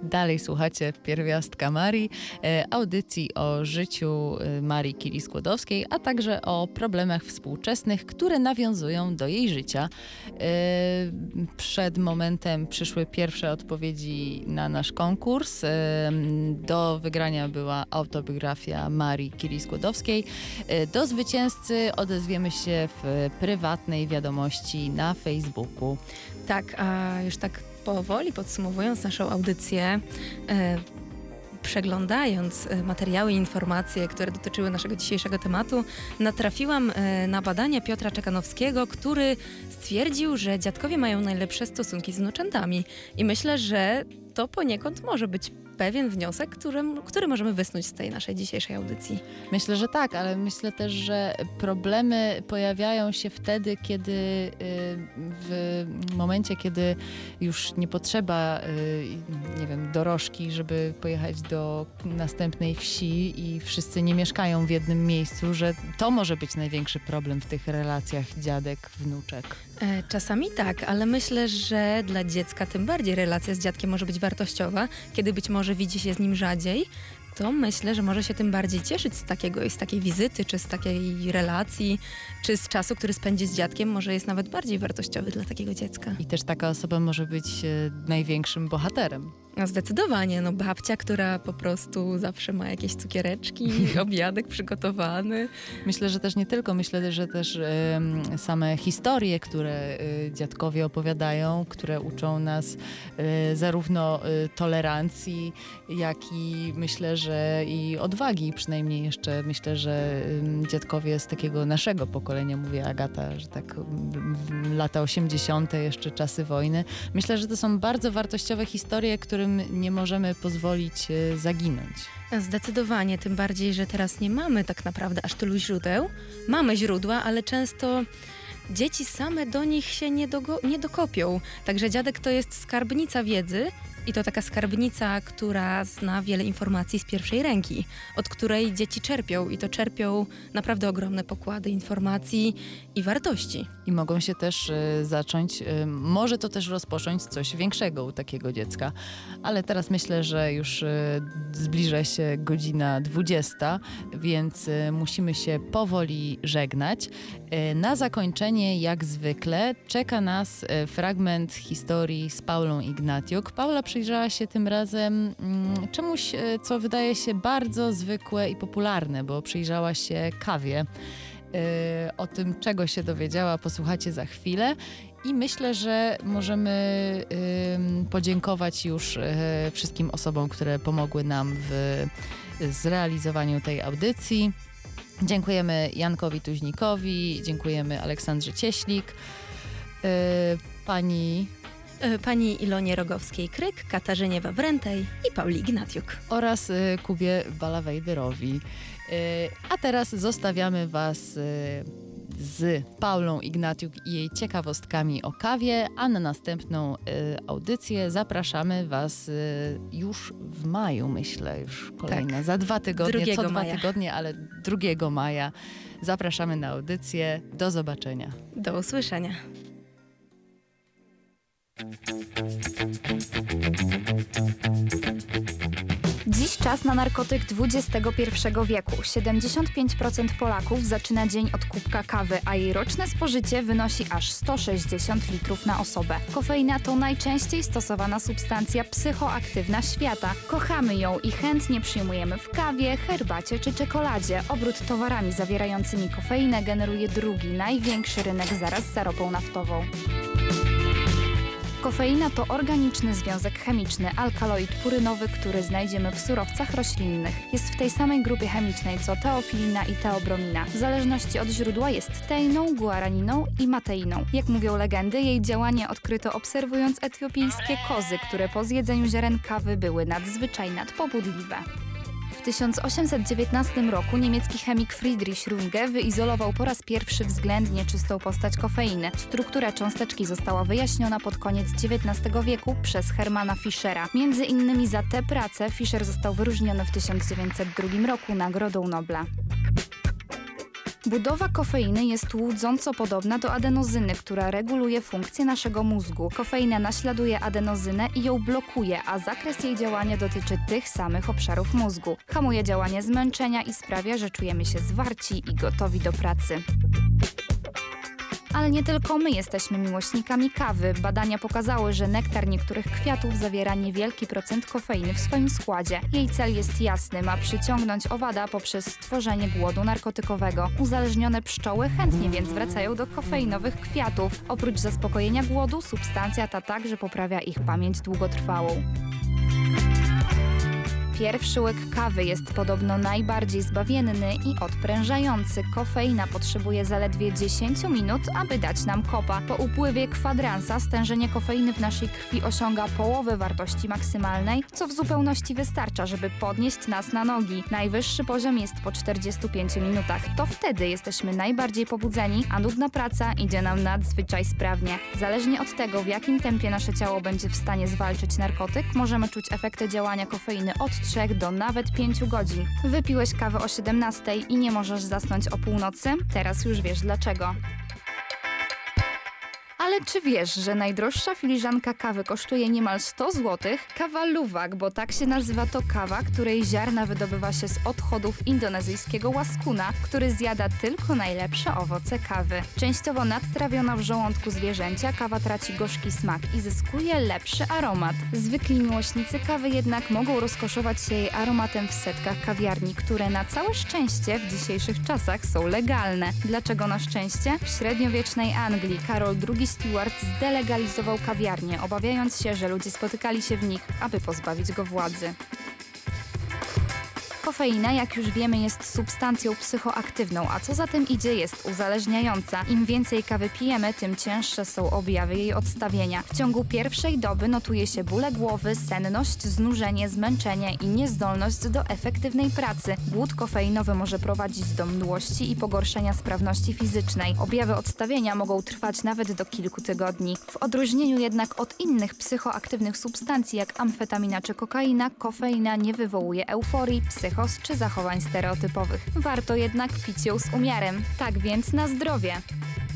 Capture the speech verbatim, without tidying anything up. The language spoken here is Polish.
Dalej słuchacie Pierwiastka Marii, audycji o życiu Marii Curie-Skłodowskiej, a także o problemach współczesnych, które nawiązują do jej życia. Przed momentem przyszły pierwsze odpowiedzi na nasz konkurs. Do wygrania była autobiografia Marii Curie-Skłodowskiej. Do zwycięzcy odezwiemy się w prywatnej wiadomości na Facebooku. Tak, a już tak powoli podsumowując naszą audycję, e, przeglądając materiały i informacje, które dotyczyły naszego dzisiejszego tematu, natrafiłam e, na badania Piotra Czekanowskiego, który stwierdził, że dziadkowie mają najlepsze stosunki z wnuczętami. I myślę, że to poniekąd może być pewien wniosek, który, który możemy wysnuć z tej naszej dzisiejszej audycji. Myślę, że tak, ale myślę też, że problemy pojawiają się wtedy, kiedy w momencie, kiedy już nie potrzeba, nie wiem, dorożki, żeby pojechać do następnej wsi i wszyscy nie mieszkają w jednym miejscu, że to może być największy problem w tych relacjach dziadek-wnuczek. Czasami tak, ale myślę, że dla dziecka tym bardziej relacja z dziadkiem może być wartościowa, kiedy być może widzi się z nim rzadziej, to myślę, że może się tym bardziej cieszyć z takiego, z takiej wizyty, czy z takiej relacji, czy z czasu, który spędzi z dziadkiem, może jest nawet bardziej wartościowy dla takiego dziecka. I też taka osoba może być e, największym bohaterem. No zdecydowanie, no babcia, która po prostu zawsze ma jakieś cukiereczki, obiadek przygotowany. Myślę, że też nie tylko, myślę, że też e, same historie, które e, dziadkowie opowiadają, które uczą nas e, zarówno e, tolerancji, jak i myślę, że i odwagi, przynajmniej jeszcze myślę, że e, dziadkowie z takiego naszego pokolenia, mówię Agata, że tak w lata osiemdziesiąte, jeszcze czasy wojny. Myślę, że to są bardzo wartościowe historie, którym nie możemy pozwolić zaginąć. Zdecydowanie, tym bardziej, że teraz nie mamy tak naprawdę aż tylu źródeł. Mamy źródła, ale często dzieci same do nich się nie, dogo- nie dokopią. Także dziadek to jest skarbnica wiedzy i to taka skarbnica, która zna wiele informacji z pierwszej ręki, od której dzieci czerpią i to czerpią naprawdę ogromne pokłady informacji i wartości. I mogą się też y, zacząć, y, może to też rozpocząć coś większego u takiego dziecka. Ale teraz myślę, że już y, zbliża się godzina dwudziesta, więc y, musimy się powoli żegnać. Y, na zakończenie, jak zwykle, czeka nas y, fragment historii z Paulą Ignatiuk. Paula przyjrzała się tym razem mm, czemuś, y, co wydaje się bardzo zwykłe i popularne, bo przyjrzała się kawie. Yy, o tym, czego się dowiedziała, posłuchacie za chwilę i myślę, że możemy yy, podziękować już yy, wszystkim osobom, które pomogły nam w zrealizowaniu tej audycji. Dziękujemy Jankowi Tuźnikowi, dziękujemy Aleksandrze Cieślik, yy, pani... Pani Ilonie Rogowskiej-Kryk, Katarzynie Wawrętej i Pauli Ignatiuk. Oraz y, Kubie Balawejderowi. Y, a teraz zostawiamy Was y, z Paulą Ignatiuk i jej ciekawostkami o kawie, a na następną y, audycję zapraszamy Was y, już w maju, myślę, już kolejna, tak. Za dwa tygodnie, co dwa tygodnie, ale drugiego maja. Zapraszamy na audycję. Do zobaczenia. Do usłyszenia. Dziś czas na narkotyk dwudziestego pierwszego wieku. siedemdziesiąt pięć procent Polaków zaczyna dzień od kubka kawy, a jej roczne spożycie wynosi aż sto sześćdziesiąt litrów na osobę. Kofeina to najczęściej stosowana substancja psychoaktywna świata. Kochamy ją i chętnie przyjmujemy w kawie, herbacie czy czekoladzie. Obrót towarami zawierającymi kofeinę generuje drugi, największy rynek zaraz za ropą naftową. Kofeina to organiczny związek chemiczny, alkaloid purynowy, który znajdziemy w surowcach roślinnych. Jest w tej samej grupie chemicznej co teofilina i teobromina. W zależności od źródła jest teiną, guaraniną i mateiną. Jak mówią legendy, jej działanie odkryto obserwując etiopijskie kozy, które po zjedzeniu ziaren kawy były nadzwyczaj nadpobudliwe. W tysiąc osiemset dziewiętnastym roku niemiecki chemik Friedrich Runge wyizolował po raz pierwszy względnie czystą postać kofeiny. Struktura cząsteczki została wyjaśniona pod koniec dziewiętnastego wieku przez Hermana Fischera. Między innymi za tę pracę Fischer został wyróżniony w tysiąc dziewięćset drugim roku Nagrodą Nobla. Budowa kofeiny jest łudząco podobna do adenozyny, która reguluje funkcję naszego mózgu. Kofeina naśladuje adenozynę i ją blokuje, a zakres jej działania dotyczy tych samych obszarów mózgu. Hamuje działanie zmęczenia i sprawia, że czujemy się zwarci i gotowi do pracy. Ale nie tylko my jesteśmy miłośnikami kawy. Badania pokazały, że nektar niektórych kwiatów zawiera niewielki procent kofeiny w swoim składzie. Jej cel jest jasny, ma przyciągnąć owada poprzez stworzenie głodu narkotykowego. Uzależnione pszczoły chętnie więc wracają do kofeinowych kwiatów. Oprócz zaspokojenia głodu, substancja ta także poprawia ich pamięć długotrwałą. Pierwszy łyk kawy jest podobno najbardziej zbawienny i odprężający. Kofeina potrzebuje zaledwie dziesięć minut, aby dać nam kopa. Po upływie kwadransa stężenie kofeiny w naszej krwi osiąga połowę wartości maksymalnej, co w zupełności wystarcza, żeby podnieść nas na nogi. Najwyższy poziom jest po czterdziestu pięciu minutach. To wtedy jesteśmy najbardziej pobudzeni, a nudna praca idzie nam nadzwyczaj sprawnie. Zależnie od tego, w jakim tempie nasze ciało będzie w stanie zwalczyć narkotyk, możemy czuć efekty działania kofeiny od trzech do nawet pięciu godzin. Wypiłeś kawę o siedemnastej i nie możesz zasnąć o północy? Teraz już wiesz dlaczego. Ale czy wiesz, że najdroższa filiżanka kawy kosztuje niemal sto złotych? Kawa luwak, bo tak się nazywa to kawa, której ziarna wydobywa się z odchodów indonezyjskiego łaskuna, który zjada tylko najlepsze owoce kawy. Częściowo nadtrawiona w żołądku zwierzęcia, kawa traci gorzki smak i zyskuje lepszy aromat. Zwykli miłośnicy kawy jednak mogą rozkoszować się jej aromatem w setkach kawiarni, które na całe szczęście w dzisiejszych czasach są legalne. Dlaczego na szczęście? W średniowiecznej Anglii Karol drugi Stuart zdelegalizował kawiarnie, obawiając się, że ludzie spotykali się w nich, aby pozbawić go władzy. Kofeina, jak już wiemy, jest substancją psychoaktywną, a co za tym idzie, jest uzależniająca. Im więcej kawy pijemy, tym cięższe są objawy jej odstawienia. W ciągu pierwszej doby notuje się bóle głowy, senność, znużenie, zmęczenie i niezdolność do efektywnej pracy. Głód kofeinowy może prowadzić do mdłości i pogorszenia sprawności fizycznej. Objawy odstawienia mogą trwać nawet do kilku tygodni. W odróżnieniu jednak od innych psychoaktywnych substancji, jak amfetamina czy kokaina, kofeina nie wywołuje euforii, psycho czy zachowań stereotypowych. Warto jednak pić ją z umiarem. Tak więc na zdrowie!